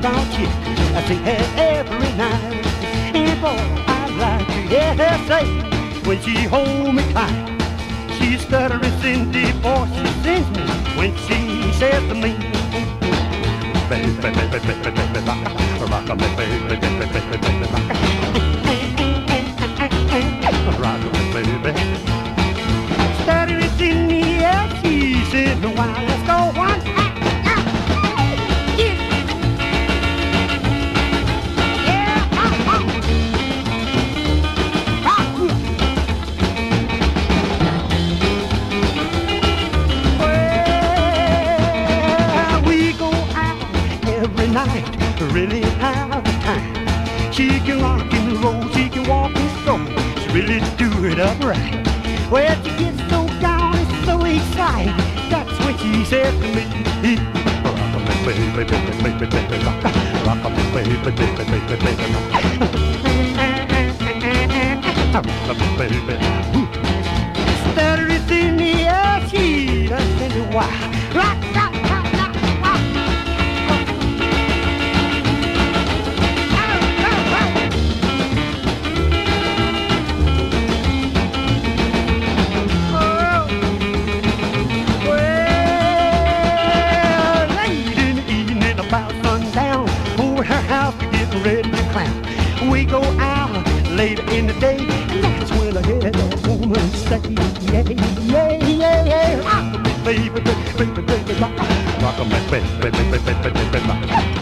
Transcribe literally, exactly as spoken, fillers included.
down chick. I sing her every night. And boy, I like to hear her say, when she hold me tight, she stuttering Cindy before she sings me. When she says to me, baby, baby, baby, baby, baby, rock, rock, baby, baby, baby, baby, baby, rock, rock, baby. Stuttering Cindy, yeah, she said, no, why, let's go one. Night, really have a time. She can rock and roll, she can walk and stroll, she really do it upright. Well, she gets so down and so excited, that's when she says to me, rock me, baby, baby, baby, baby, rock, rock me, baby, baby, baby, baby, rock, rock me, baby. Stutter is in the air, she doesn't know why. Rock, rock. Ready to clown. We go out later in the day, and that's when I hear that woman say, yeah, yeah, yeah, yeah. Rock me, baby, baby, baby, baby, rock, rock me, baby, baby, baby, baby, rock.